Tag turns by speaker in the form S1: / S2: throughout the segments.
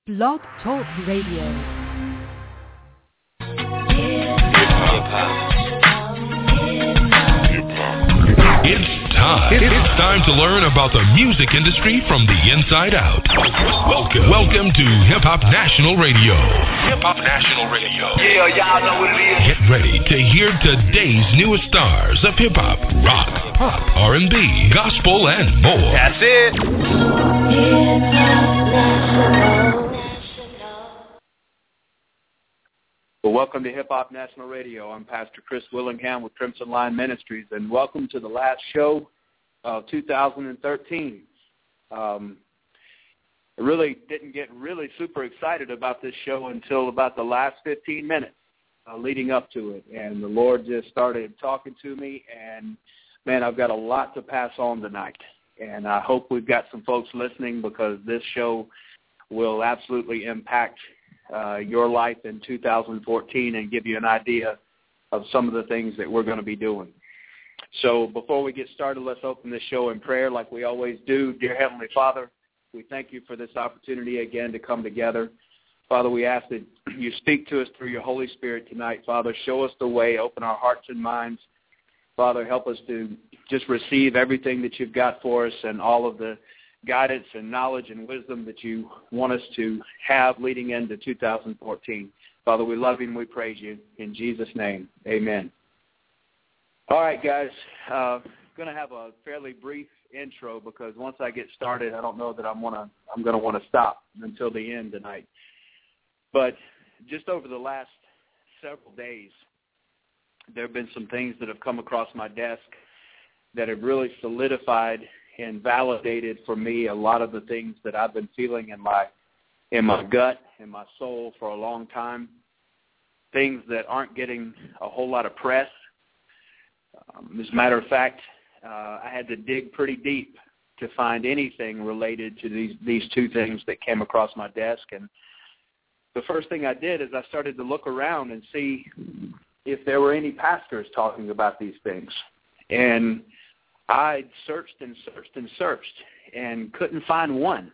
S1: Blog Talk Radio.
S2: It's time to learn about the music industry from the inside out. Welcome to Hip Hop National Radio. Hip Hop National Radio.
S3: Yeah, y'all know what it is.
S2: Get ready to hear today's newest stars of hip hop, rock, pop, R&B, gospel, and more.
S3: That's it.
S4: Well, welcome to Hip Hop National Radio. I'm Pastor Chris Willingham with Crimson Line Ministries, and welcome to the last show of 2013. I really didn't get really super excited about this show until about the last 15 minutes leading up to it, and the Lord just started talking to me, and, man, I've got a lot to pass on tonight, and I hope we've got some folks listening because this show will absolutely impact your life in 2014 and give you an idea of some of the things that we're going to be doing. So before we get started, let's open this show in prayer like we always do. Dear Heavenly Father, we thank you for this opportunity again to come together. Father, we ask that you speak to us through your Holy Spirit tonight. Father, show us the way, open our hearts and minds. Father, help us to just receive everything that you've got for us and all of the guidance and knowledge and wisdom that you want us to have leading into 2014. Father, we love you and we praise you. In Jesus' name, amen. All right, guys, going to have a fairly brief intro because once I get started, I don't know that I'm going to want to stop until the end tonight. But just over the last several days, there have been some things that have come across my desk that have really solidified and validated for me a lot of the things that I've been feeling in my gut, in my soul for a long time, things that aren't getting a whole lot of press. As a matter of fact, I had to dig pretty deep to find anything related to these two things that came across my desk. And the first thing I did is I started to look around and see if there were any pastors talking about these things. And I searched and searched and searched and couldn't find one.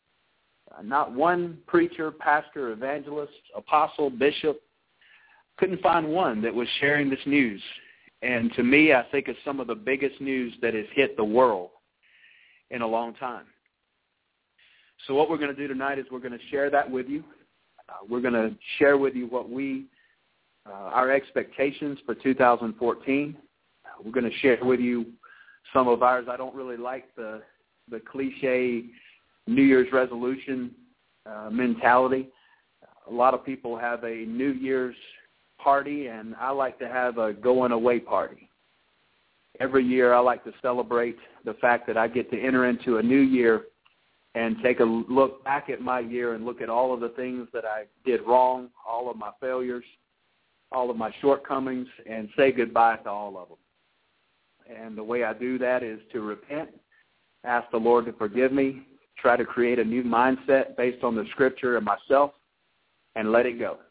S4: Not one preacher, pastor, evangelist, apostle, bishop. Couldn't find one that was sharing this news. And to me, I think it's some of the biggest news that has hit the world in a long time. So what we're going to do tonight is we're going to share that with you. We're going to share with you what our expectations for 2014. We're going to share with you some of ours. I don't really like the cliche New Year's resolution mentality. A lot of people have a New Year's party, and I like to have a going-away party. Every year I like to celebrate the fact that I get to enter into a new year and take a look back at my year and look at all of the things that I did wrong, all of my failures, all of my shortcomings, and say goodbye to all of them. And the way I do that is to repent, ask the Lord to forgive me, try to create a new mindset based on the Scripture and myself, and let it go.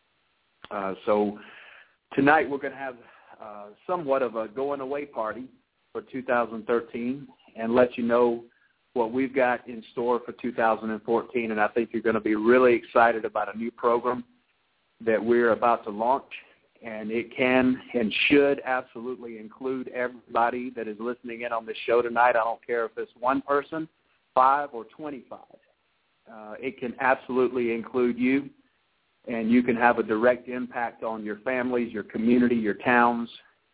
S4: So tonight we're going to have somewhat of a going-away party for 2013 and let you know what we've got in store for 2014. And I think you're going to be really excited about a new program that we're about to launch. And it can and should absolutely include everybody that is listening in on this show tonight. I don't care if it's one person, 5 or 25. It can absolutely include you, and you can have a direct impact on your families, your community, your towns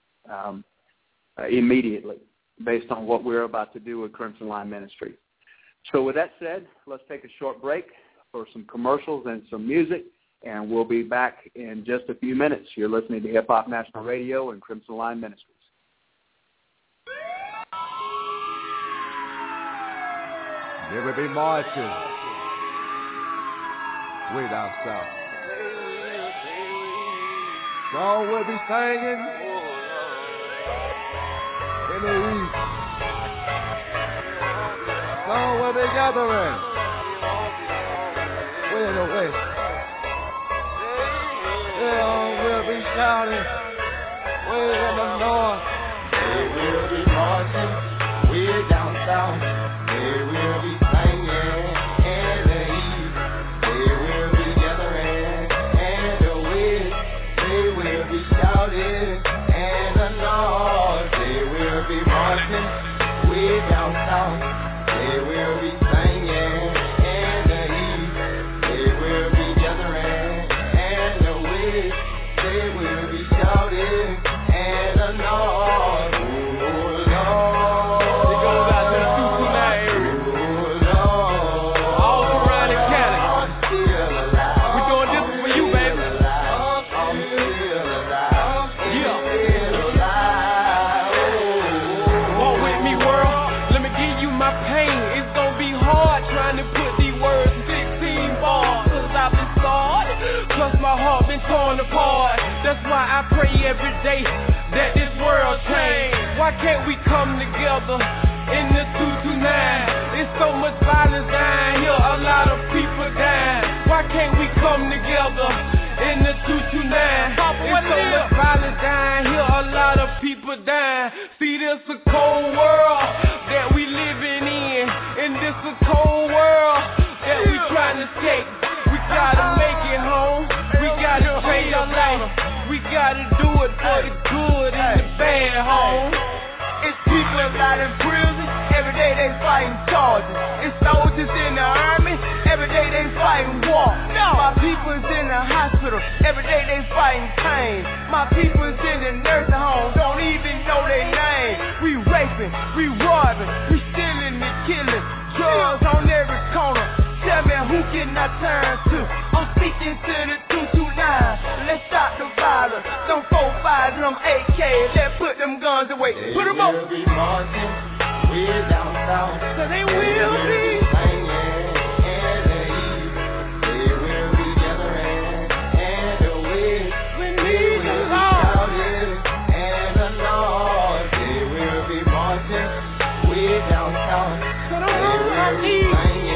S4: immediately based on what we're about to do with Crimson Line Ministry. So with that said, let's take a short break for some commercials and some music. And we'll be back in just a few minutes. You're listening to Hip Hop National Radio and Crimson Line Ministries.
S5: There will be marching way down south. Some will be singing in the east. Some will be gathering way in the west. We'll be shouting way in the north. They will be marching way down south. They will be singing in the east. been torn apart. That's why I pray every day that this world change. Why can't we come together in the 229? It's so much violence down here, a lot of people dying. Why can't we come together in the 229? It's so much violence down here, a lot of people dying. See, this a cold world that we living in, and this a cold world that we trying to take. We gotta make it home, we gotta trade our life, we gotta do it for the good and the bad home. It's people out in prison, every day they fighting charges. It's soldiers in the army, every day they fighting war. My people's in the hospital, every day they fighting pain. My people's in the nursing home, don't even know their name. We raping, we robbing, we stealing and killing, drugs on every corner. Tell me who can I turn to? I'm speaking to the 229. Let's stop the violence. Them 4-5s and them AKs. Let's put them guns away. Put them up.
S3: They will be marching way down south.
S5: So they will be
S3: singing in the east. They will be gathering and the west.
S5: We need the Lord
S3: and the Lord. They will be marching way down south.
S5: So the Lord I need.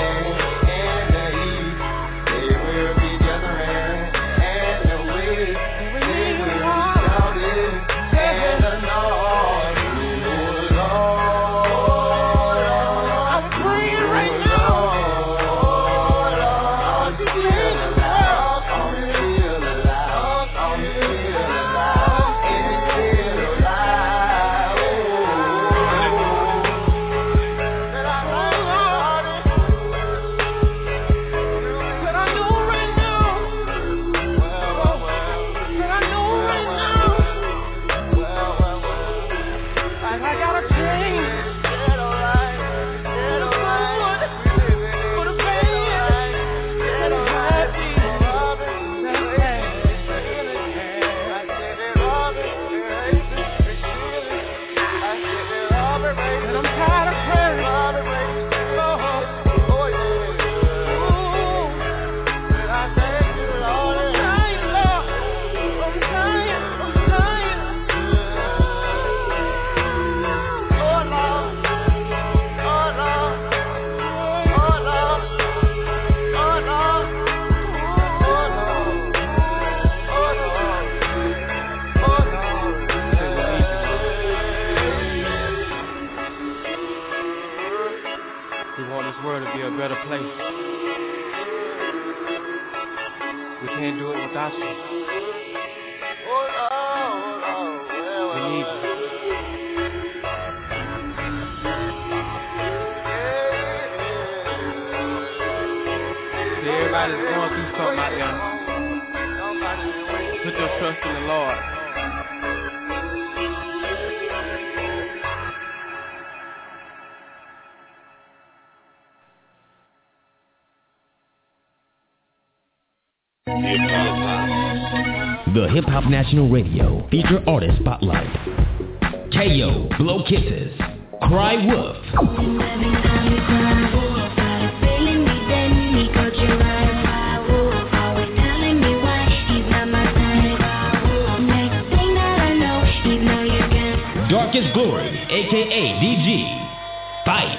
S6: The Hip Hop National Radio feature artist spotlight. KO, Blow Kisses, Cry Wolf. Darkest Glory, aka DG. Fight.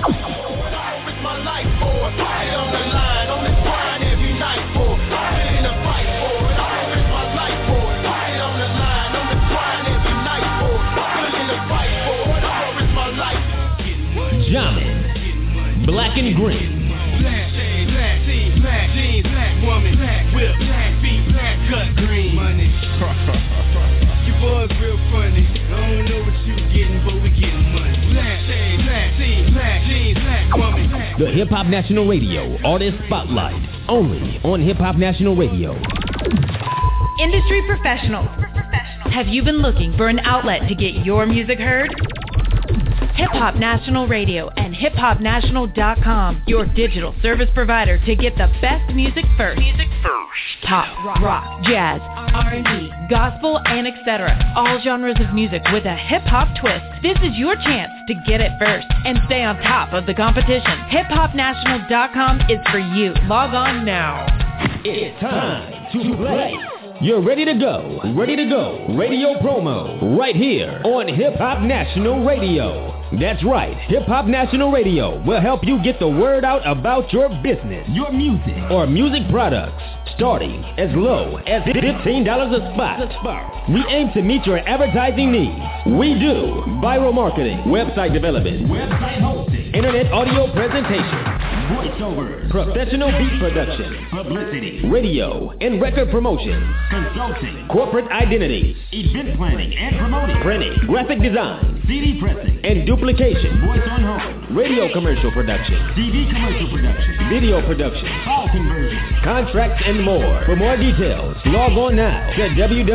S6: Jamin, Black and Green.
S5: Black shade, black tee, black jeans, black woman, black whip, black feet, black cut green. Money. You boys real funny. I don't know what you getting, but we getting money. Black shade, black tee, black jeans, black woman.
S6: The Hip Hop National Radio Artist Spotlight. Only on Hip Hop National Radio.
S7: Industry professionals. Have you been looking for an outlet to get your music heard? Hip Hop National Radio and hiphopnational.com, your digital service provider to get the best music first. Pop, rock, jazz, R&B, gospel, and etc. All genres of music with a hip-hop twist. This is your chance to get it first and stay on top of the competition. hiphopnational.com is for you. Log on now.
S6: It's time to play. You're ready to go. Radio promo right here on Hip Hop National Radio. That's right. Hip Hop National Radio will help you get the word out about your business, your music, or music products. Starting as low as $15 a spot. We aim to meet your advertising needs. We do viral marketing, website development, website hosting, internet audio presentation, voiceovers, professional beat production, publicity, radio and record promotion, consulting, corporate identities, event planning and promoting, printing, graphic design, CD pressing and duplication, voice on home, radio commercial production, TV commercial production, video production, file conversion, contracts and more. For more details, log on now to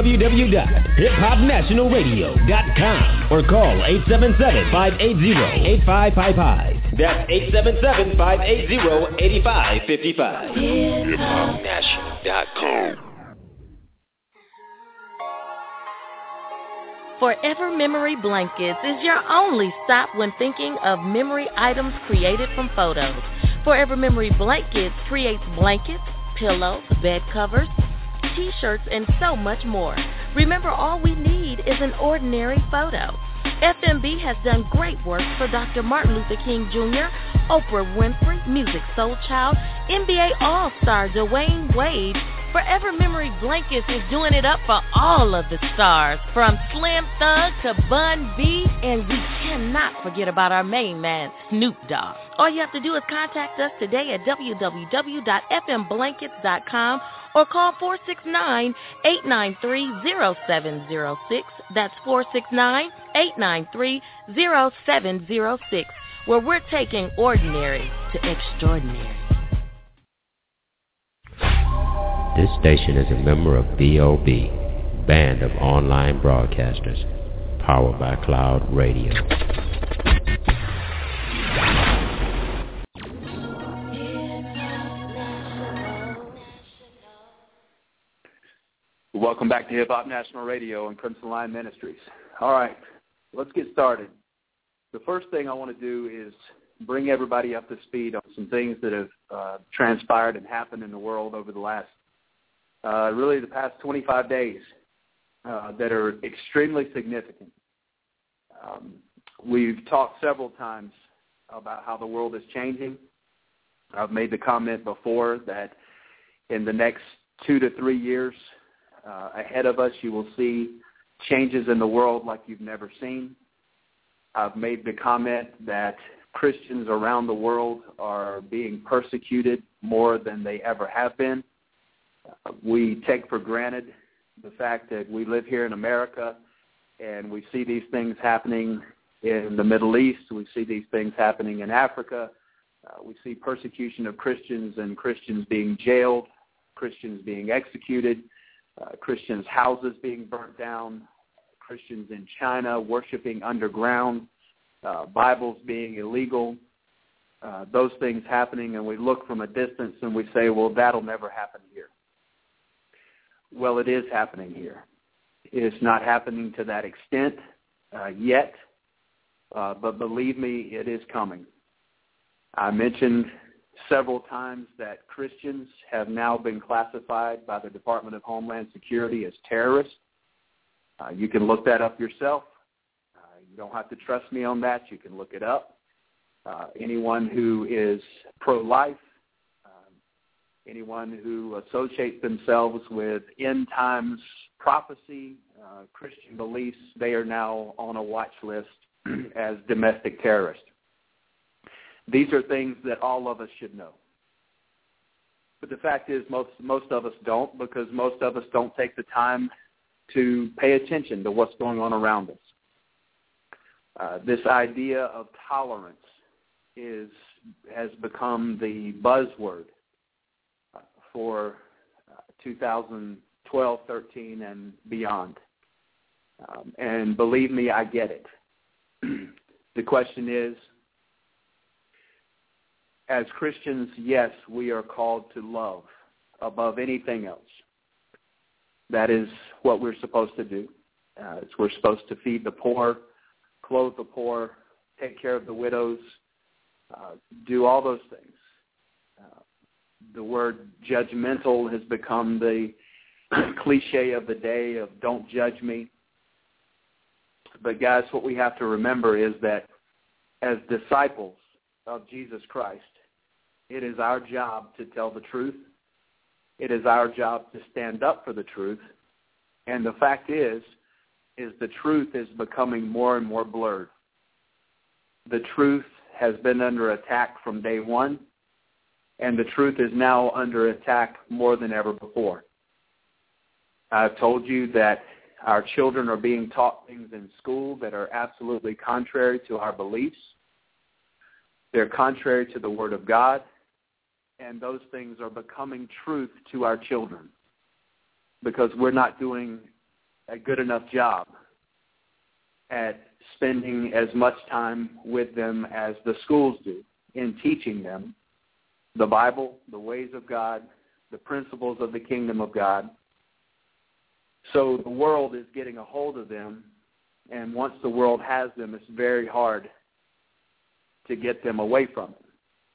S6: www.hiphopnationalradio.com or call 877-580-8555. That's 877-580-8555. hiphopnational.com.
S8: Forever Memory Blankets is your only stop when thinking of memory items created from photos. Forever Memory Blankets creates blankets, pillows, bed covers, t-shirts, and so much more. Remember, all we need is an ordinary photo. FMB has done great work for Dr. Martin Luther King Jr., Oprah Winfrey, Music Soul Child, NBA All-Star Dwayne Wade. Forever Memory Blankets is doing it up for all of the stars, from Slim Thug to Bun B, and we cannot forget about our main man, Snoop Dogg. All you have to do is contact us today at www.fmblankets.com or call 469-893-0706. That's 469-893-0706, where we're taking ordinary to extraordinary.
S9: This station is a member of BOB, Band of Online Broadcasters, powered by Cloud Radio.
S4: Welcome back to Hip Hop National Radio and Crimson Lion Ministries. All right, let's get started. The first thing I want to do is bring everybody up to speed on some things that have transpired and happened in the world over the last really the past 25 days that are extremely significant. We've talked several times about how the world is changing. I've made the comment before that in the next 2 to 3 years ahead of us, you will see changes in the world like you've never seen. I've made the comment that Christians around the world are being persecuted more than they ever have been. We take for granted the fact that we live here in America and we see these things happening in the Middle East. We see these things happening in Africa. We see persecution of Christians and Christians being jailed, Christians being executed, Christians' houses being burnt down, Christians in China worshiping underground, Bibles being illegal, those things happening, and we look from a distance and we say, well, that'll never happen here. Well, it is happening here. It's not happening to that extent yet, but believe me, it is coming. I mentioned several times that Christians have now been classified by the Department of Homeland Security as terrorists. You can look that up yourself. You don't have to trust me on that. You can look it up. Anyone who is pro-life, anyone who associates themselves with end times prophecy, Christian beliefs, they are now on a watch list as domestic terrorists. These are things that all of us should know. But the fact is most of us don't, because most of us don't take the time to pay attention to what's going on around us. This idea of tolerance has become the buzzword for 2012, 13, and beyond. And believe me, I get it. The question is, as Christians, yes, we are called to love above anything else. That is what we're supposed to do. We're supposed to feed the poor, clothe the poor, take care of the widows, do all those things. The word judgmental has become the cliche of the day of don't judge me. But guys, what we have to remember is that as disciples of Jesus Christ, it is our job to tell the truth. It is our job to stand up for the truth. And the fact is the truth is becoming more and more blurred. The truth has been under attack from day one, and the truth is now under attack more than ever before. I've told you that our children are being taught things in school that are absolutely contrary to our beliefs. They're contrary to the Word of God, and those things are becoming truth to our children because we're not doing a good enough job at spending as much time with them as the schools do in teaching them the Bible, the ways of God, the principles of the kingdom of God. So the world is getting a hold of them, and once the world has them, it's very hard to get them away from it.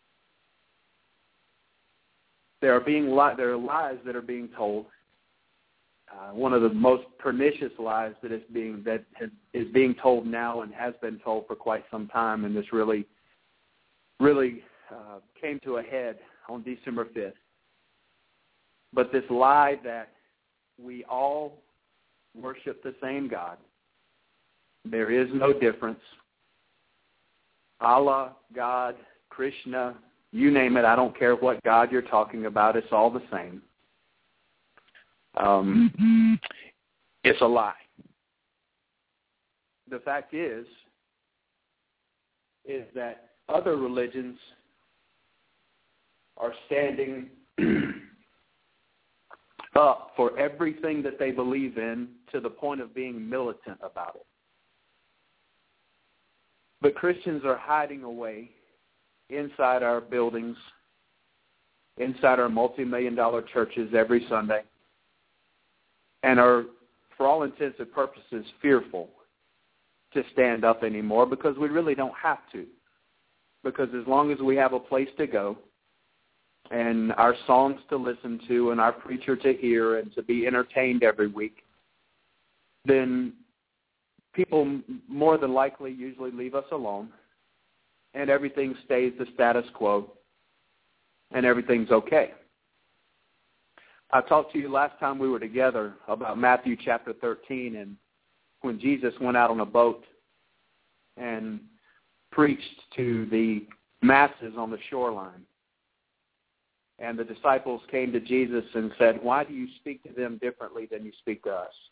S4: There are lies that are being told. One of the most pernicious lies that is being told now and has been told for quite some time, and this really came to a head on December 5th. But this lie that we all worship the same God. There is no difference. Allah, God, Krishna, you name it. I don't care what God you're talking about. It's all the same. It's a lie. The fact is that other religions are standing up for everything that they believe in to the point of being militant about it. But Christians are hiding away inside our buildings, inside our multi-million-dollar churches every Sunday, and are, for all intents and purposes, fearful to stand up anymore because we really don't have to. Because as long as we have a place to go and our songs to listen to and our preacher to hear and to be entertained every week, then people more than likely usually leave us alone and everything stays the status quo and everything's okay. I talked to you last time we were together about Matthew chapter 13 and when Jesus went out on a boat and preached to the masses on the shoreline. And the disciples came to Jesus and said, "Why do you speak to them differently than you speak to us?"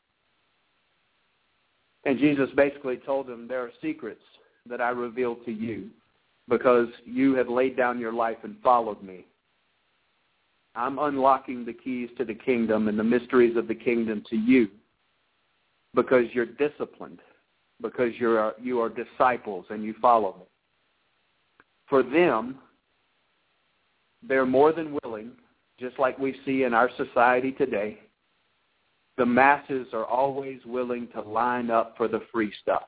S4: And Jesus basically told them, there are secrets that I reveal to you because you have laid down your life and followed me. I'm unlocking the keys to the kingdom and the mysteries of the kingdom to you because you're disciplined, because you are disciples and you follow me. For them, they're more than willing, just like we see in our society today, the masses are always willing to line up for the free stuff.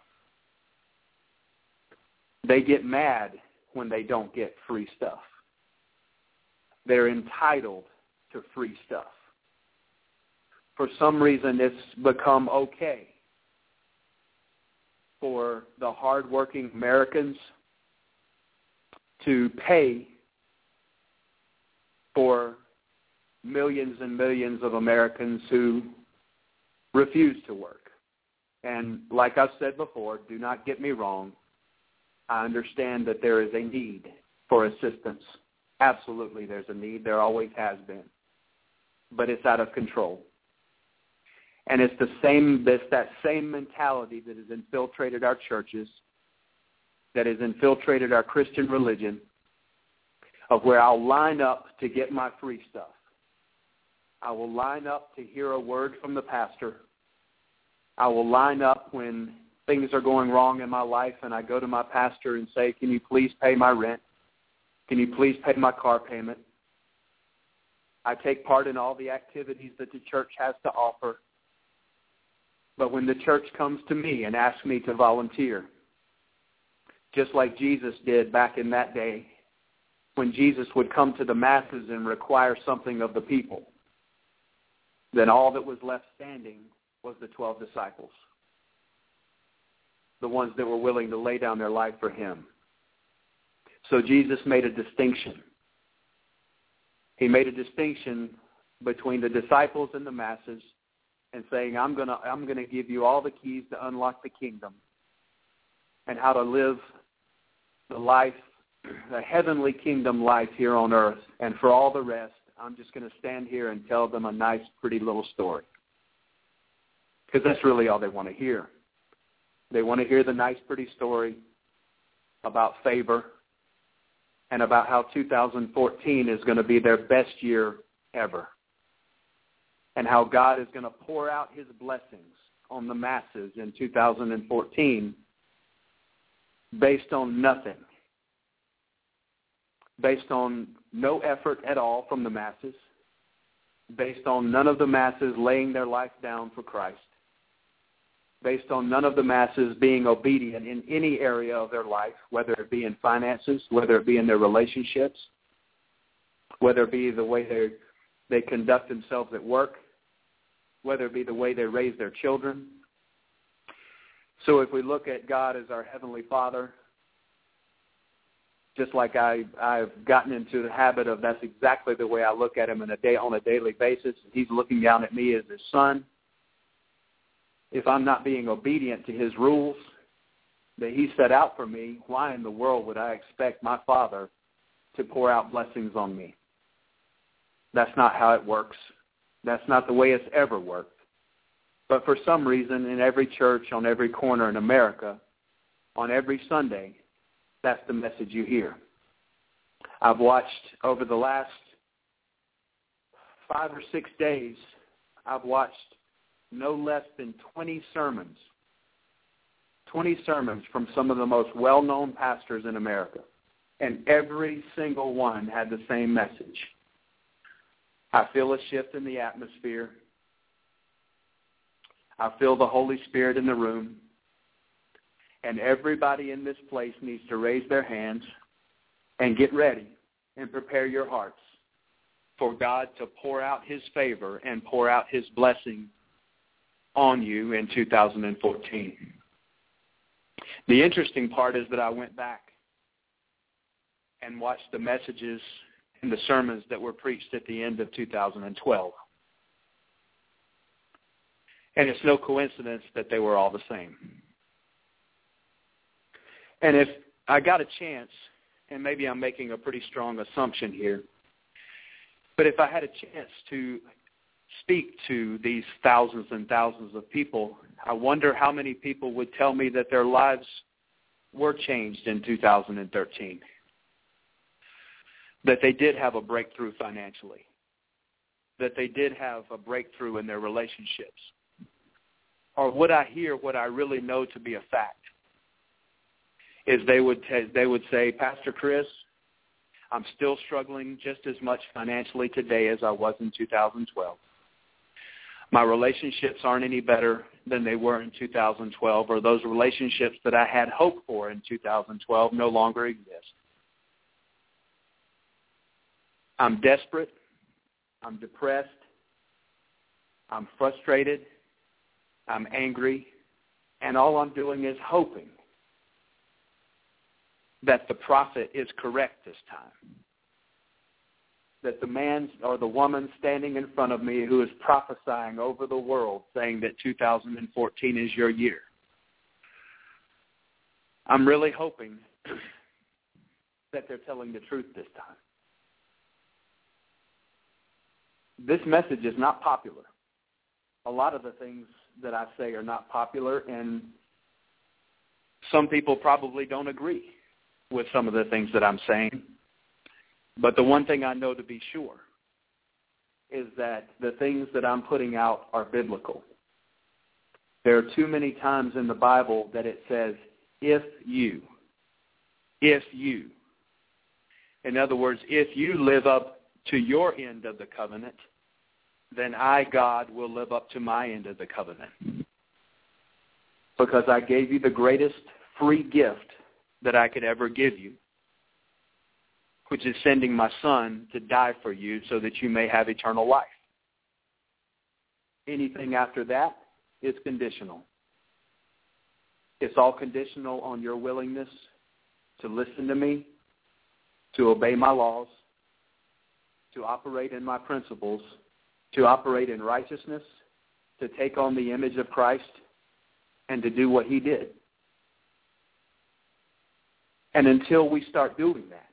S4: They get mad when they don't get free stuff. They're entitled to free stuff. For some reason, it's become okay for the hardworking Americans to pay for millions and millions of Americans who refuse to work. And like I've said before, do not get me wrong, I understand that there is a need for assistance. Absolutely, there's a need. There always has been. But it's out of control. And it's that same mentality that has infiltrated our churches, that has infiltrated our Christian religion, of where I'll line up to get my free stuff. I will line up to hear a word from the pastor. I will line up when things are going wrong in my life and I go to my pastor and say, can you please pay my rent? Can you please pay my car payment? I take part in all the activities that the church has to offer. But when the church comes to me and asks me to volunteer, just like Jesus did back in that day, when Jesus would come to the masses and require something of the people, then all that was left standing was the 12 disciples, the ones that were willing to lay down their life for him. So Jesus made a distinction. He made a distinction between the disciples and the masses, and saying, I'm gonna give you all the keys to unlock the kingdom and how to live the life, the heavenly kingdom life here on earth. And for all the rest, I'm just going to stand here and tell them a nice, pretty little story. Because that's really all they want to hear. They want to hear the nice, pretty story about favor and about how 2014 is going to be their best year ever. And how God is going to pour out his blessings on the masses in 2014 based on nothing. Based on no effort at all from the masses. Based on none of the masses laying their life down for Christ. Based on none of the masses being obedient in any area of their life, whether it be in finances, whether it be in their relationships, whether it be the way they conduct themselves at work, whether it be the way they raise their children. So if we look at God as our Heavenly Father, just like I've gotten into the habit of, that's exactly the way I look at him on a daily basis. He's looking down at me as his son. If I'm not being obedient to his rules that he set out for me, why in the world would I expect my Father to pour out blessings on me? That's not how it works. That's not the way it's ever worked. But for some reason, in every church, on every corner in America, on every Sunday, that's the message you hear. I've watched over the last 5 or 6 days, I've watched no less than 20 sermons from some of the most well-known pastors in America. And every single one had the same message. I feel a shift in the atmosphere. I feel the Holy Spirit in the room. And everybody in this place needs to raise their hands and get ready and prepare your hearts for God to pour out his favor and pour out his blessing on you in 2014. The interesting part is that I went back and watched the messages and the sermons that were preached at the end of 2012. And it's no coincidence that they were all the same. And if I got a chance, and maybe I'm making a pretty strong assumption here, but if I had a chance to speak to these thousands and thousands of people, I wonder how many people would tell me that their lives were changed in 2013. That they did have a breakthrough financially. That they did have a breakthrough in their relationships. Or would I hear what I really know to be a fact? Is they would say, Pastor Chris, I'm still struggling just as much financially today as I was in 2012. My relationships aren't any better than they were in 2012, or those relationships that I had hope for in 2012 no longer exist. I'm desperate. I'm depressed. I'm frustrated. I'm angry. And all I'm doing is hoping that the prophet is correct this time. That the man or the woman standing in front of me who is prophesying over the world saying that 2014 is your year. I'm really hoping that they're telling the truth this time. This message is not popular. A lot of the things that I say are not popular, and some people probably don't agree with some of the things that I'm saying. But the one thing I know to be sure is that the things that I'm putting out are biblical. There are too many times in the Bible that it says, if you. In other words, if you live up to your end of the covenant, then I, God, will live up to my end of the covenant. Because I gave you the greatest free gift that I could ever give you, which is sending my son to die for you so that you may have eternal life. Anything after that is conditional. It's all conditional on your willingness to listen to me, to obey my laws, to operate in my principles, to operate in righteousness, to take on the image of Christ, and to do what he did. And until we start doing that,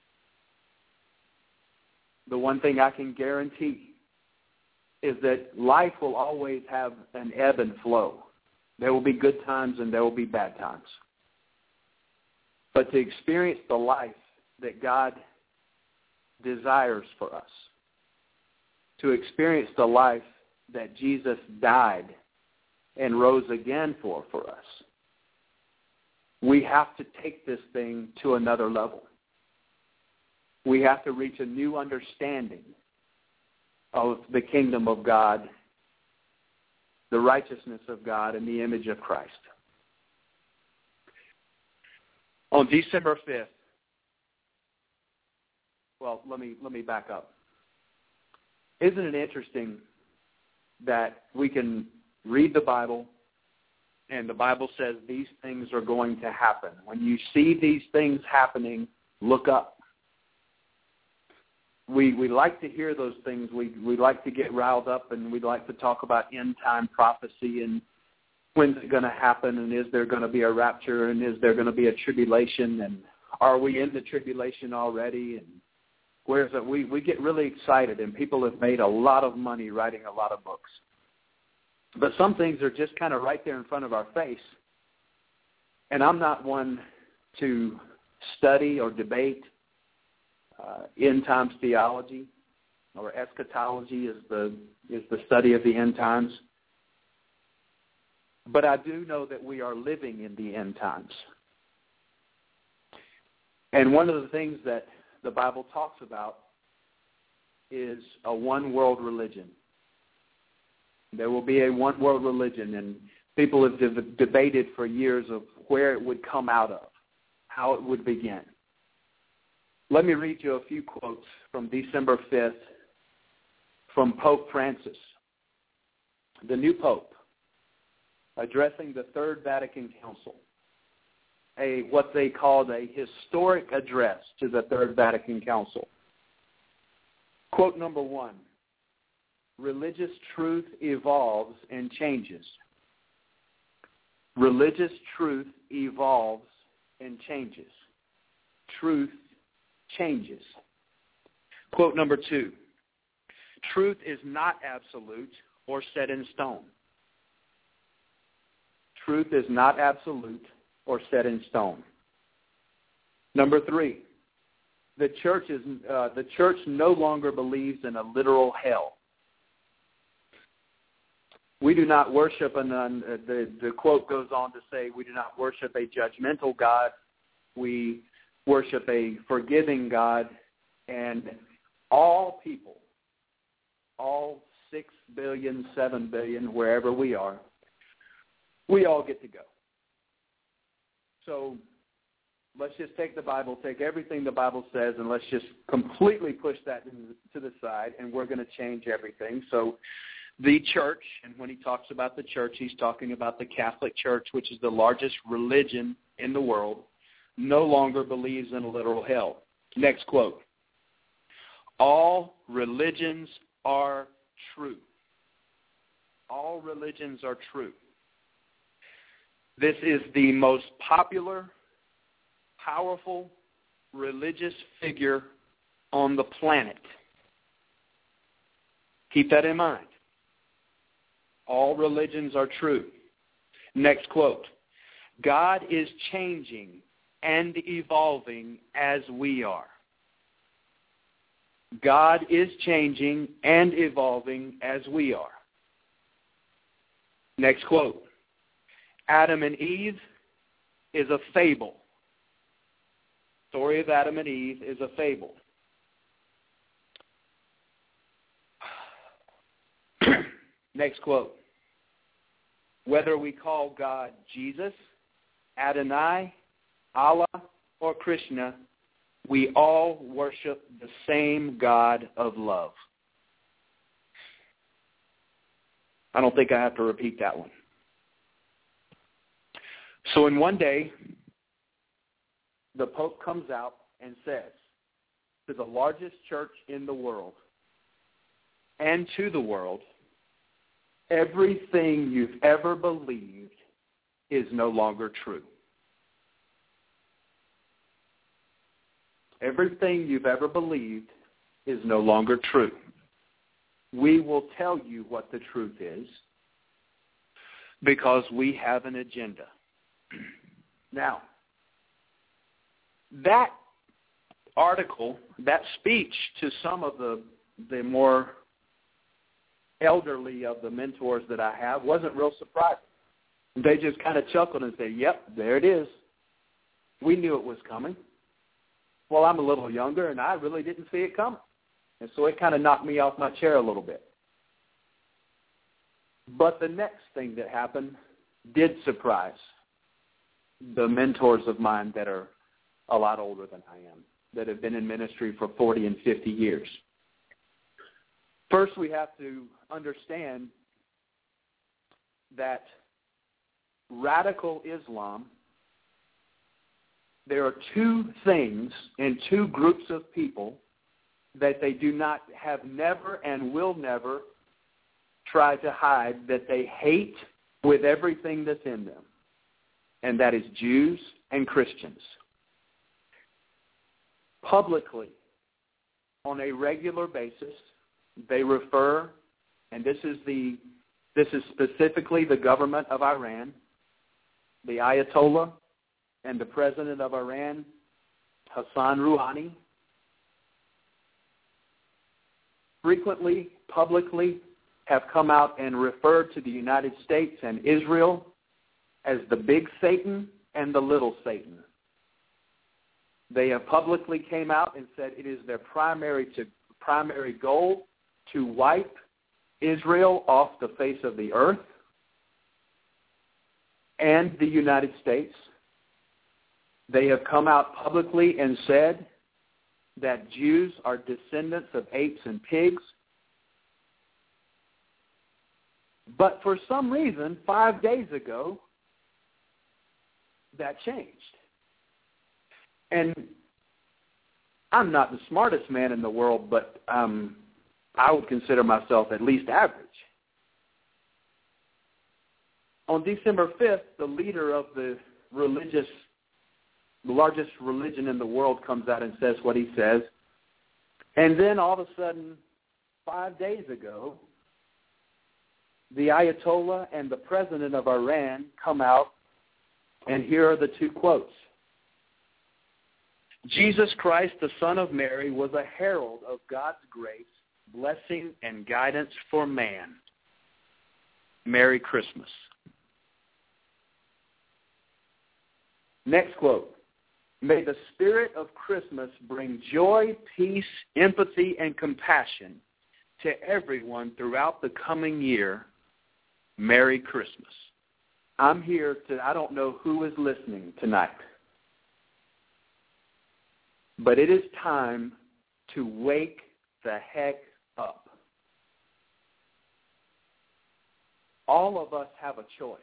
S4: the one thing I can guarantee is that life will always have an ebb and flow. There will be good times and there will be bad times. But to experience the life that God desires for us, to experience the life that Jesus died and rose again for us, we have to take this thing to another level. We have to reach a new understanding of the kingdom of God, the righteousness of God, and the image of Christ. On December 5th, well, let me back up. Isn't it interesting that we can read the Bible, and the Bible says these things are going to happen? When you see these things happening, look up. We like to hear those things. We like to get riled up, and we like to talk about end-time prophecy and when's it going to happen, and is there going to be a rapture, and is there going to be a tribulation, and are we in the tribulation already? And where's it? We get really excited, and people have made a lot of money writing a lot of books. But some things are just kind of right there in front of our face. And I'm not one to study or debate end times theology, or eschatology is the study of the end times. But I do know that we are living in the end times. And one of the things that the Bible talks about is a one-world religion. There will be a one-world religion, and people have debated for years of where it would come out of, how it would begin. Let me read you a few quotes from December 5th from Pope Francis, the new Pope, addressing the Third Vatican Council, what they called a historic address to the Third Vatican Council. Quote number 1, religious truth evolves and changes. Religious truth evolves and changes. Truth changes. Quote number 2, truth is not absolute or set in stone. Truth is not absolute or set in stone. Number 3, the church no longer believes in a literal hell. We do not worship, and the quote goes on to say, we do not worship a judgmental God. We worship a forgiving God, and all people, all 6 billion, 7 billion, wherever we are, we all get to go. So let's just take the Bible, take everything the Bible says, and let's just completely push that to the side, and we're going to change everything. So the church, and when he talks about the church, he's talking about the Catholic Church, which is the largest religion in the world, no longer believes in a literal hell. Next quote. All religions are true. All religions are true. This is the most popular, powerful religious figure on the planet. Keep that in mind. All religions are true. Next quote. God is changing and evolving as we are. God is changing and evolving as we are. Next quote. Adam and Eve is a fable. The story of Adam and Eve is a fable. Next quote. Whether we call God Jesus, Adonai, Allah, or Krishna, we all worship the same God of love. I don't think I have to repeat that one. So in one day, the Pope comes out and says to the largest church in the world and to the world, everything you've ever believed is no longer true. Everything you've ever believed is no longer true. We will tell you what the truth is because we have an agenda. Now, that article, that speech to some of the more elderly of the mentors that I have wasn't real surprising. They just kind of chuckled and said, yep, there it is. We knew it was coming. Well, I'm a little younger, and I really didn't see it coming. And so it kind of knocked me off my chair a little bit. But the next thing that happened did surprise the mentors of mine that are a lot older than I am, that have been in ministry for 40 and 50 years. First, we have to understand that radical Islam, there are two things and two groups of people that they do not have never and will never try to hide, that they hate with everything that's in them, and that is Jews and Christians. Publicly, on a regular basis, they refer, and this is specifically the government of Iran, the Ayatollah and the president of Iran, Hassan Rouhani, frequently, publicly, have come out and referred to the United States and Israel as the big Satan and the little Satan. They have publicly came out and said it is their primary goal to wipe Israel off the face of the earth and the United States. They have come out publicly and said that Jews are descendants of apes and pigs. But for some reason, 5 days ago, that changed. And I'm not the smartest man in the world, but I would consider myself at least average. On December 5th, the leader of the largest religion in the world comes out and says what he says. And then all of a sudden, 5 days ago, the Ayatollah and the president of Iran come out, and here are the two quotes. Jesus Christ, the Son of Mary, was a herald of God's grace, blessing, and guidance for man. Merry Christmas. Next quote. May the spirit of Christmas bring joy, peace, empathy, and compassion to everyone throughout the coming year. Merry Christmas. I'm here I don't know who is listening tonight, but it is time to wake the heck up. All of us have a choice.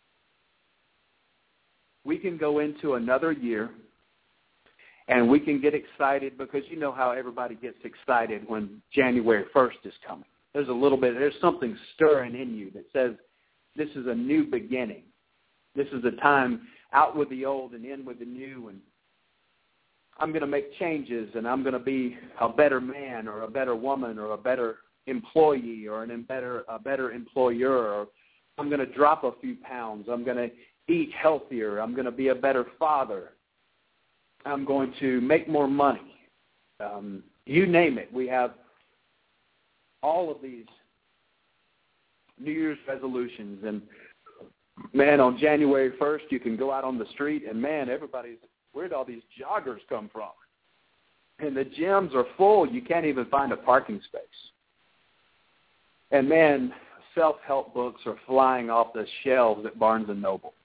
S4: We can go into another year and we can get excited because you know how everybody gets excited when January 1st is coming. There's something stirring in you that says this is a new beginning. This is a time out with the old and in with the new, and I'm going to make changes, and I'm going to be a better man or a better woman or a better employee or a better employer, or I'm going to drop a few pounds. I'm going to eat healthier. I'm going to be a better father. I'm going to make more money. You name it. We have all of these New Year's resolutions, and man, on January 1st, you can go out on the street, and man, where'd all these joggers come from? And the gyms are full. You can't even find a parking space. And man, self-help books are flying off the shelves at Barnes & Noble.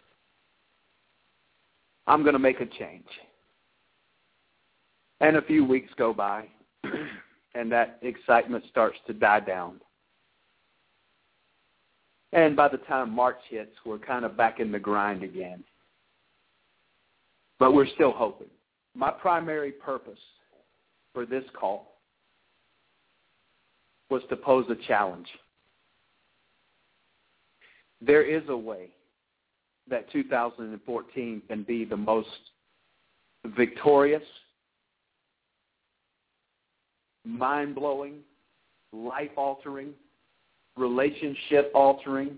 S4: I'm going to make a change. And a few weeks go by, and that excitement starts to die down. And by the time March hits, we're kind of back in the grind again. But we're still hoping. My primary purpose for this call was to pose a challenge. There is a way that 2014 can be the most victorious, mind-blowing, life-altering, relationship-altering,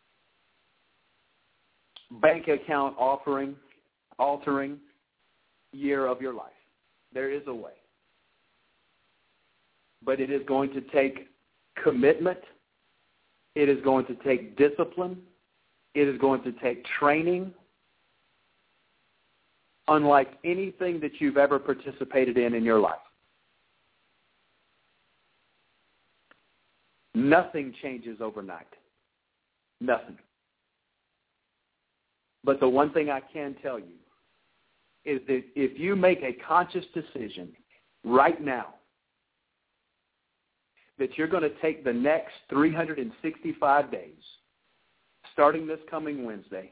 S4: bank account altering year of your life. There is a way. But it is going to take commitment. It is going to take discipline. It is going to take training, unlike anything that you've ever participated in your life. Nothing changes overnight. Nothing. But the one thing I can tell you is that if you make a conscious decision right now that you're going to take the next 365 days, starting this coming Wednesday,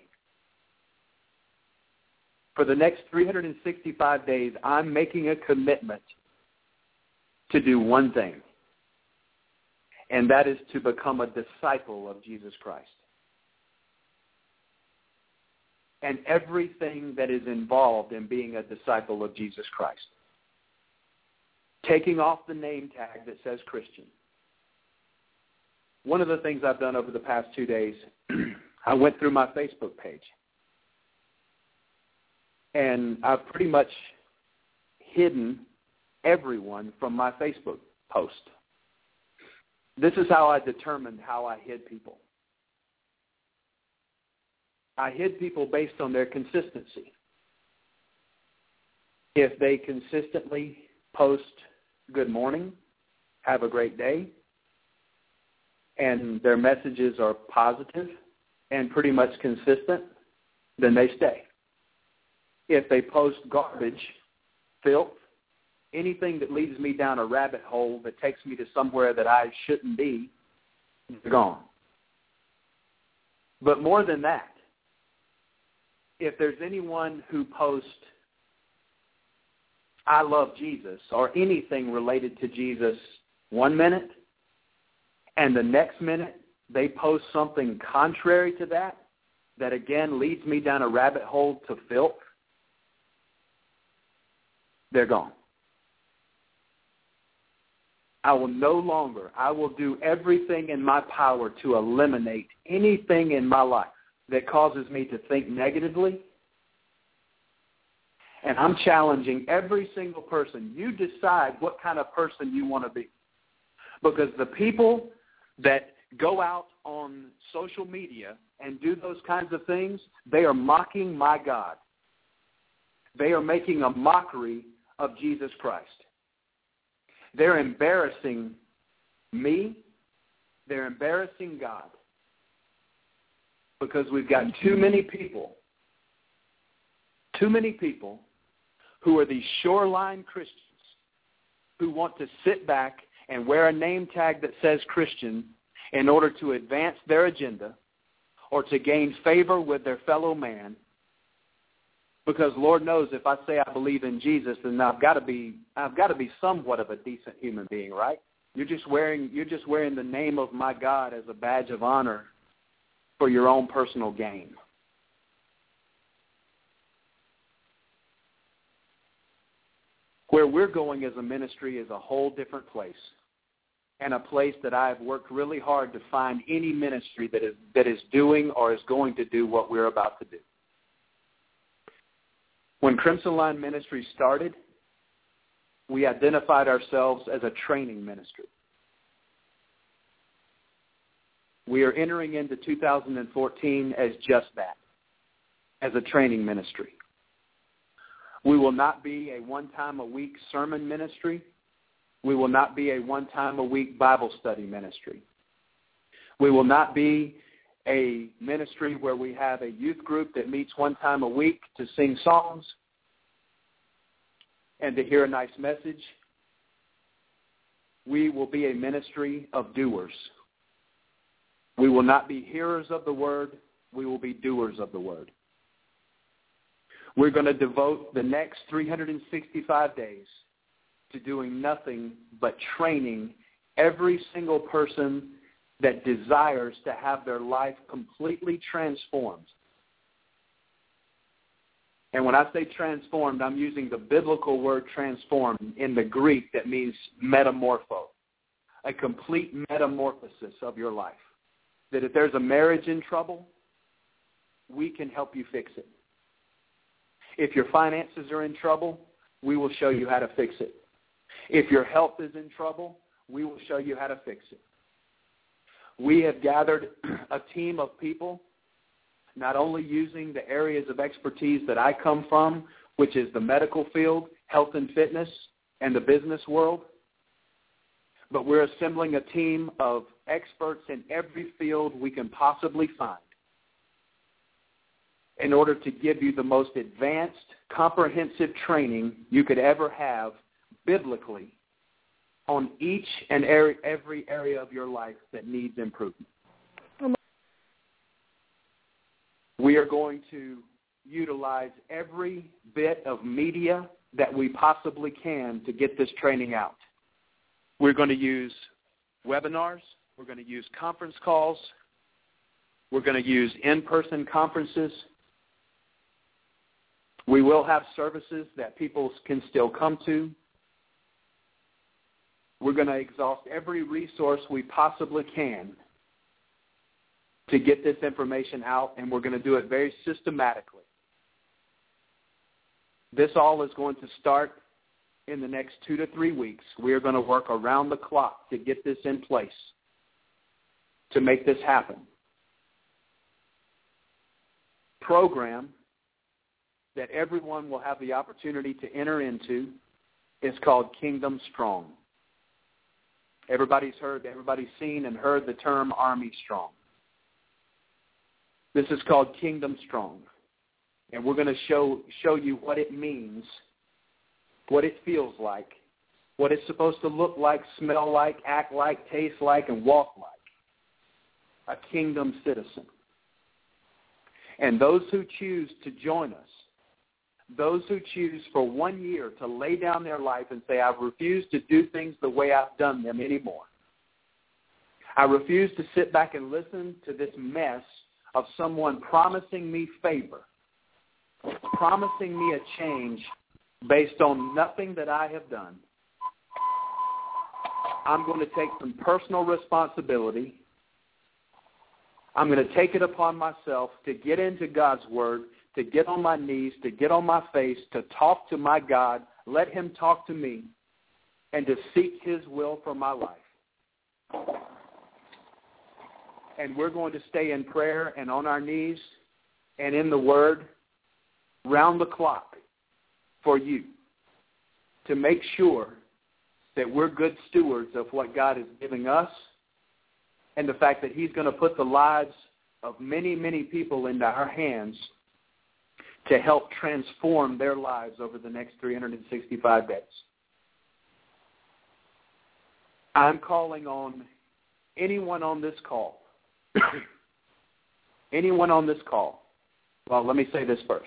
S4: for the next 365 days, I'm making a commitment to do one thing, and that is to become a disciple of Jesus Christ. And everything that is involved in being a disciple of Jesus Christ. Taking off the name tag that says Christian. One of the things I've done over the past 2 days, I went through my Facebook page. And I've pretty much hidden everyone from my Facebook post. This is how I determined how I hid people. I hid people based on their consistency. If they consistently post good morning, have a great day, and their messages are positive and pretty much consistent, then they stay. If they post garbage, filth, anything that leads me down a rabbit hole that takes me to somewhere that I shouldn't be, they're gone. But more than that, if there's anyone who posts, I love Jesus, or anything related to Jesus 1 minute, and the next minute they post something contrary to that, that again leads me down a rabbit hole to filth, they're gone. I will do everything in my power to eliminate anything in my life that causes me to think negatively. And I'm challenging every single person. You decide what kind of person you want to be. Because the people that go out on social media and do those kinds of things, they are mocking my God. They are making a mockery of Jesus Christ. They're embarrassing me. They're embarrassing God. Because we've got too many people who are these shoreline Christians who want to sit back and wear a name tag that says Christian in order to advance their agenda or to gain favor with their fellow man. Because Lord knows if I say I believe in Jesus, then I've got to be somewhat of a decent human being, right? You're just wearing the name of my God as a badge of honor for your own personal gain. Where we're going as a ministry is a whole different place, and a place that I've worked really hard to find any ministry that is doing or is going to do what we're about to do. When Crimson Line Ministry started, we identified ourselves as a training ministry. We are entering into 2014 as just that, as a training ministry. We will not be a one-time-a-week sermon ministry. We will not be a one-time-a-week Bible study ministry. We will not be a ministry where we have a youth group that meets one time a week to sing songs and to hear a nice message. We will be a ministry of doers. We will not be hearers of the word. We will be doers of the word. We're going to devote the next 365 days to doing nothing but training every single person that desires to have their life completely transformed. And when I say transformed, I'm using the biblical word transformed in the Greek that means metamorpho, a complete metamorphosis of your life. That if there's a marriage in trouble, we can help you fix it. If your finances are in trouble, we will show you how to fix it. If your health is in trouble, we will show you how to fix it. We have gathered a team of people, not only using the areas of expertise that I come from, which is the medical field, health and fitness, and the business world, but we're assembling a team of experts in every field we can possibly find in order to give you the most advanced, comprehensive training you could ever have biblically on each and every area of your life that needs improvement. We are going to utilize every bit of media that we possibly can to get this training out. We're going to use webinars. We're going to use conference calls. We're going to use in-person conferences. We will have services that people can still come to. We're going to exhaust every resource we possibly can to get this information out, and we're going to do it very systematically. This all is going to start in the next 2 to 3 weeks. We are going to work around the clock to get this in place, to make this happen. Program that everyone will have the opportunity to enter into is called Kingdom Strong. Everybody's seen and heard the term Army Strong. This is called Kingdom Strong. And we're going to show you what it means, what it feels like, what it's supposed to look like, smell like, act like, taste like, and walk like a kingdom citizen. And those who choose to join us, those who choose for 1 year to lay down their life and say, I refuse to do things the way I've done them anymore. I refuse to sit back and listen to this mess of someone promising me favor, promising me a change based on nothing that I have done. I'm going to take some personal responsibility. I'm going to take it upon myself to get into God's Word, to get on my knees, to get on my face, to talk to my God, let Him talk to me, and to seek His will for my life. And we're going to stay in prayer and on our knees and in the Word round the clock for you to make sure that we're good stewards of what God is giving us and the fact that He's going to put the lives of many, many people into our hands to help transform their lives over the next 365 days. I'm calling on anyone on this call. Anyone on this call. Well, let me say this first.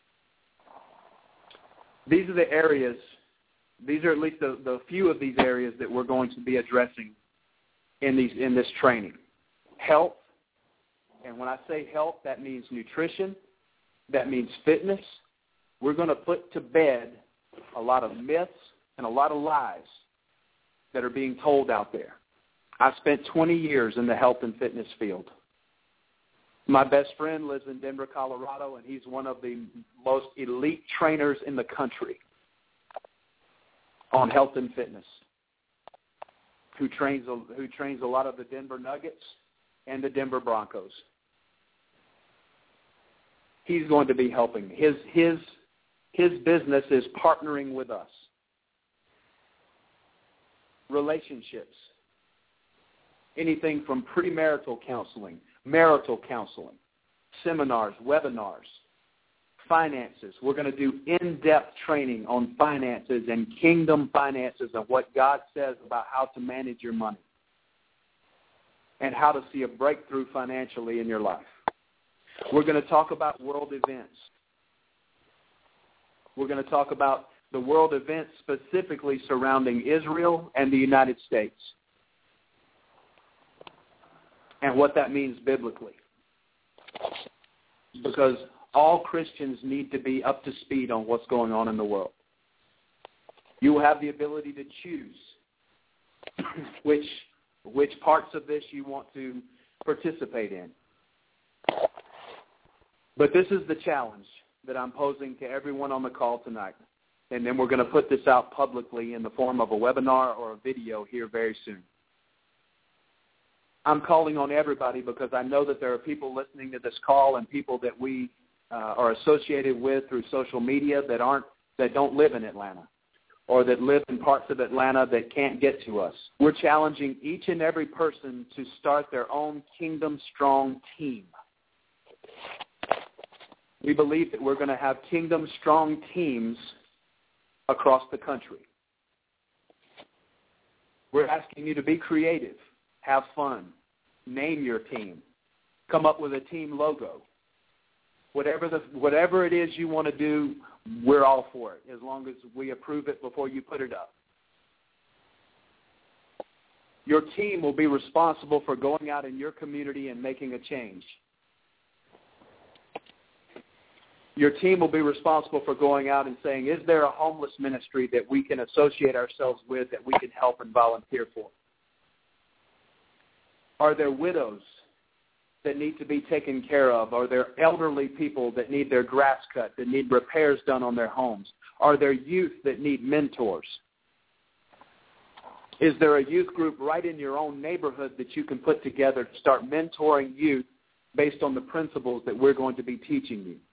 S4: These are the areas, these are at least the few of these areas that we're going to be addressing in this training. Health, and when I say health, that means nutrition, that means fitness. We're going to put to bed a lot of myths and a lot of lies that are being told out there. I spent 20 years in the health and fitness field. My best friend lives in Denver, Colorado, and he's one of the most elite trainers in the country on health and fitness, who trains a lot of the Denver Nuggets and the Denver Broncos. He's going to be helping. His business is partnering with us. Relationships. Anything from premarital counseling, marital counseling, seminars, webinars, finances. We're going to do in-depth training on finances and kingdom finances and what God says about how to manage your money. and how to see a breakthrough financially in your life. We're going to talk about world events. We're going to talk about the world events specifically surrounding Israel and the United States and what that means biblically. Because all Christians need to be up to speed on what's going on in the world. You will have the ability to choose which parts of this you want to participate in. But this is the challenge that I'm posing to everyone on the call tonight. And then we're going to put this out publicly in the form of a webinar or a video here very soon. I'm calling on everybody because I know that there are people listening to this call and people that we are associated with through social media that don't live in Atlanta or that live in parts of Atlanta that can't get to us. We're challenging each and every person to start their own Kingdom Strong team. We believe that we're going to have Kingdom Strong teams across the country. We're asking you to be creative, have fun, name your team, come up with a team logo. Whatever it is you want to do, we're all for it, as long as we approve it before you put it up. Your team will be responsible for going out in your community and making a change. Your team will be responsible for going out and saying, is there a homeless ministry that we can associate ourselves with that we can help and volunteer for? Are there widows that need to be taken care of? Are there elderly people that need their grass cut, that need repairs done on their homes? Are there youth that need mentors? Is there a youth group right in your own neighborhood that you can put together to start mentoring youth based on the principles that we're going to be teaching you?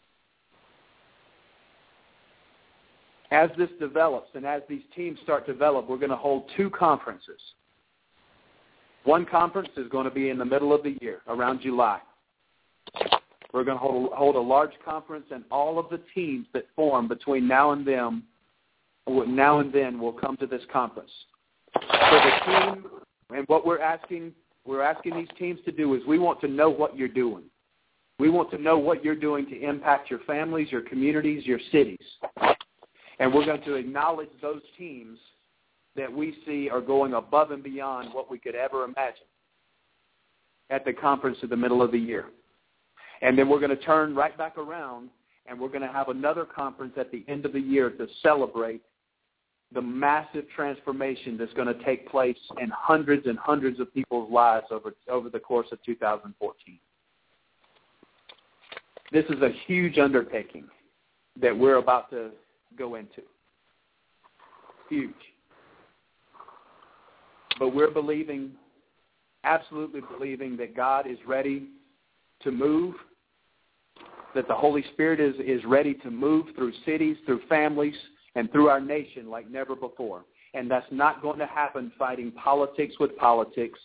S4: As this develops and as these teams start to develop, we're going to hold 2 conferences. One conference is going to be in the middle of the year, around July. We're going to hold a large conference, and all of the teams that form between now and then will come to this conference. So the team, and what we're asking these teams to do is we want to know what you're doing. We want to know what you're doing to impact your families, your communities, your cities. And we're going to acknowledge those teams that we see are going above and beyond what we could ever imagine at the conference in the middle of the year. And then we're going to turn right back around, and we're going to have another conference at the end of the year to celebrate the massive transformation that's going to take place in hundreds and hundreds of people's lives over the course of 2014. This is a huge undertaking that we're about to go into. Huge. But we're absolutely believing that God is ready to move, that the Holy Spirit is ready to move through cities, through families, and through our nation like never before. And that's not going to happen fighting politics with politics,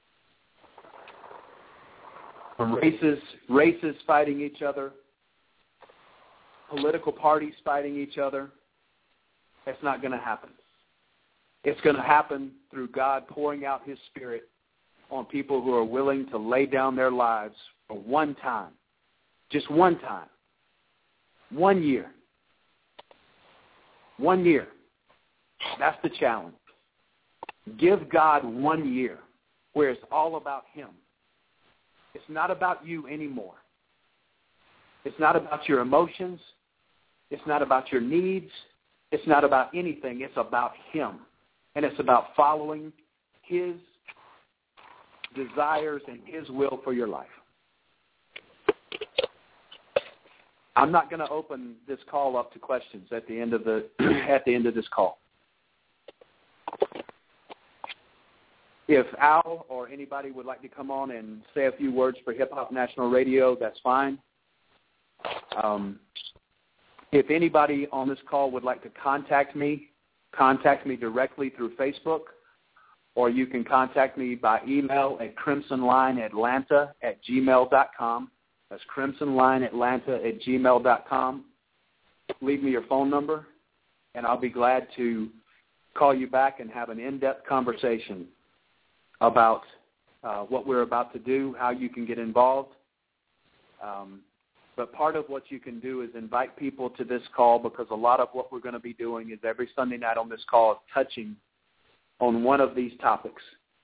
S4: races fighting each other, political parties fighting each other. That's not going to happen. It's going to happen through God pouring out His Spirit on people who are willing to lay down their lives for one time, just one time, 1 year. 1 year. That's the challenge. Give God 1 year where it's all about Him. It's not about you anymore. It's not about your emotions. It's not about your needs. It's not about anything. It's about Him. And it's about following His desires and His will for your life. I'm not going to open this call up to questions at the end of this call. If Al or anybody would like to come on and say a few words for Hip Hop National Radio, that's fine. If anybody on this call would like to contact me directly through Facebook, or you can contact me by email at crimsonlineatlanta@gmail.com. That's crimsonlineatlanta@gmail.com. Leave me your phone number, and I'll be glad to call you back and have an in-depth conversation about what we're about to do, how you can get involved. But part of what you can do is invite people to this call, because a lot of what we're going to be doing is every Sunday night on this call is touching on one of these topics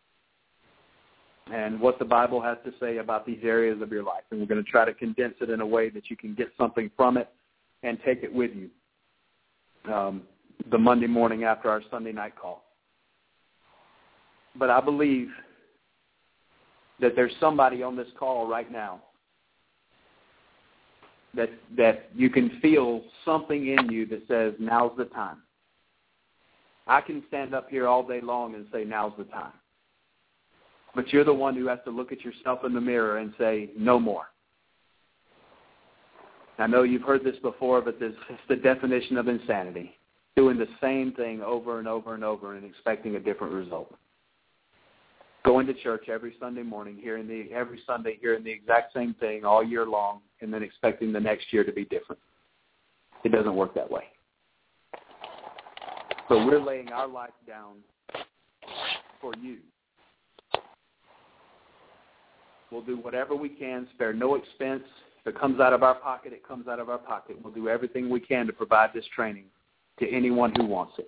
S4: and what the Bible has to say about these areas of your life. And we're going to try to condense it in a way that you can get something from it and take it with you the Monday morning after our Sunday night call. But I believe that there's somebody on this call right now that you can feel something in you that says, now's the time. I can stand up here all day long and say, now's the time. But you're the one who has to look at yourself in the mirror and say, no more. I know you've heard this before, but it's the definition of insanity, doing the same thing over and over and over and expecting a different result. Going to church every Sunday morning, every Sunday hearing the exact same thing all year long, and then expecting the next year to be different. It doesn't work that way. So we're laying our life down for you. We'll do whatever we can, spare no expense. If it comes out of our pocket, it comes out of our pocket. We'll do everything we can to provide this training to anyone who wants it.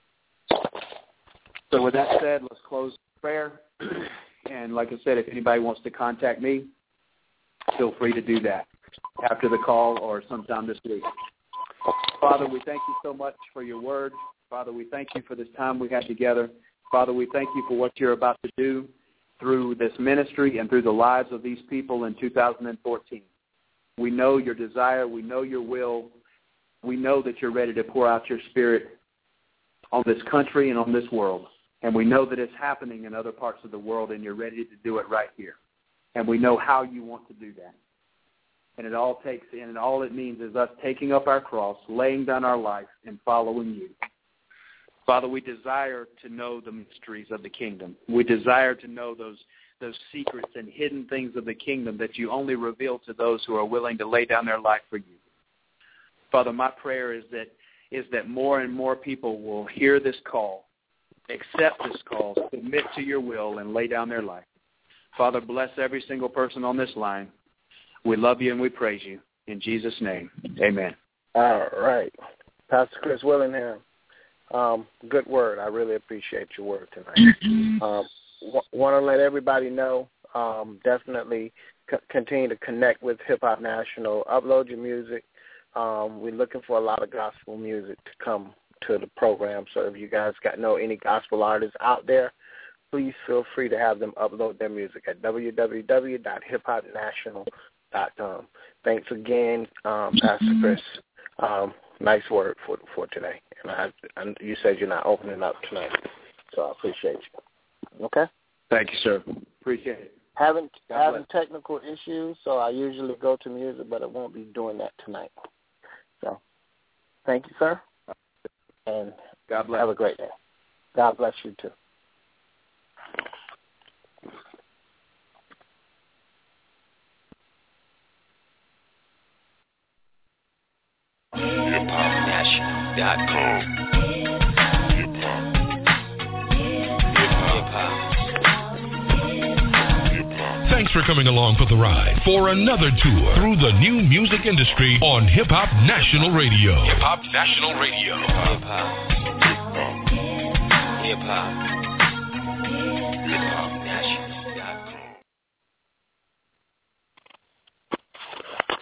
S4: So with that said, let's close with prayer. And like I said, if anybody wants to contact me, feel free to do that after the call or sometime this week. Father, we thank you so much for your word. Father, we thank you for this time we had together. Father, we thank you for what you're about to do through this ministry and through the lives of these people in 2014. We know your desire. We know your will. We know that you're ready to pour out your spirit on this country and on this world. And we know that it's happening in other parts of the world, and you're ready to do it right here. And we know how you want to do that. And all it means is us taking up our cross, laying down our life, and following you. Father, we desire to know the mysteries of the kingdom. We desire to know those secrets and hidden things of the kingdom that you only reveal to those who are willing to lay down their life for you. Father, my prayer is that more and more people will hear this call, accept this call, submit to your will, and lay down their life. Father, bless every single person on this line. We love you and we praise you. In Jesus' name, amen.
S10: All right. Pastor Chris Willingham, good word. I really appreciate your word tonight. Want to let everybody know, definitely continue to connect with Hip Hop National. Upload your music. We're looking for a lot of gospel music to come to the program. So if you guys know any gospel artists out there, please feel free to have them upload their music at www.hiphopnational.com. Thanks again, Pastor Chris. Nice word for today. And you said you're not opening up tonight, so I appreciate you. Okay?
S4: Thank you, sir. Appreciate it.
S10: Having technical issues, so I usually go to music, but I won't be doing that tonight. So thank you, sir. And
S4: God bless.
S10: Have a great day. God bless you, too.
S2: HipHopNational.com. Thanks for coming along for the ride for another tour through the new music industry on Hip Hop National Radio. Hip Hop National Radio. Hip Hop. Hip Hop. Hip Hop.